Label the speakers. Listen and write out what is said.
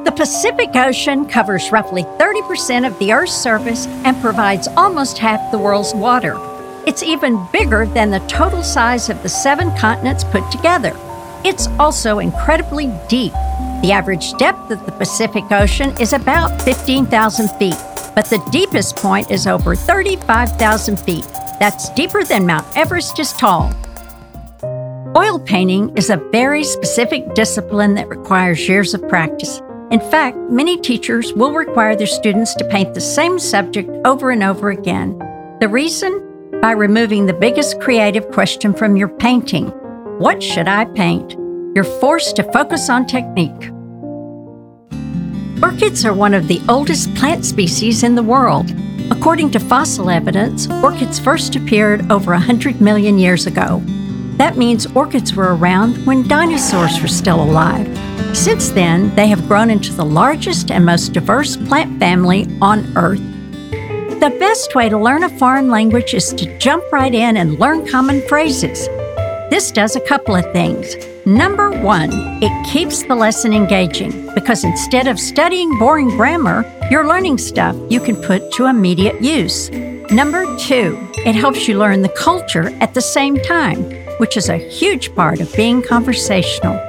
Speaker 1: The Pacific Ocean covers roughly 30% of the Earth's surface and provides almost half the world's water. It's even bigger than the total size of the 7 continents put together. It's also incredibly deep. The average depth of the Pacific Ocean is about 15,000 feet, but the deepest point is over 35,000 feet. That's deeper than Mount Everest is tall. Oil painting is a very specific discipline that requires years of practice. In fact, many teachers will require their students to paint the same subject over and over again. The reason? By removing the biggest creative question from your painting. What should I paint? You're forced to focus on technique. Orchids are one of the oldest plant species in the world. According to fossil evidence, orchids first appeared over 100 million years ago. That means orchids were around when dinosaurs were still alive. Since then, they have grown into the largest and most diverse plant family on Earth. The best way to learn a foreign language is to jump right in and learn common phrases. This does a couple of things. Number 1, it keeps the lesson engaging because instead of studying boring grammar, you're learning stuff you can put to immediate use. Number 2, it helps you learn the culture at the same time, which is a huge part of being conversational.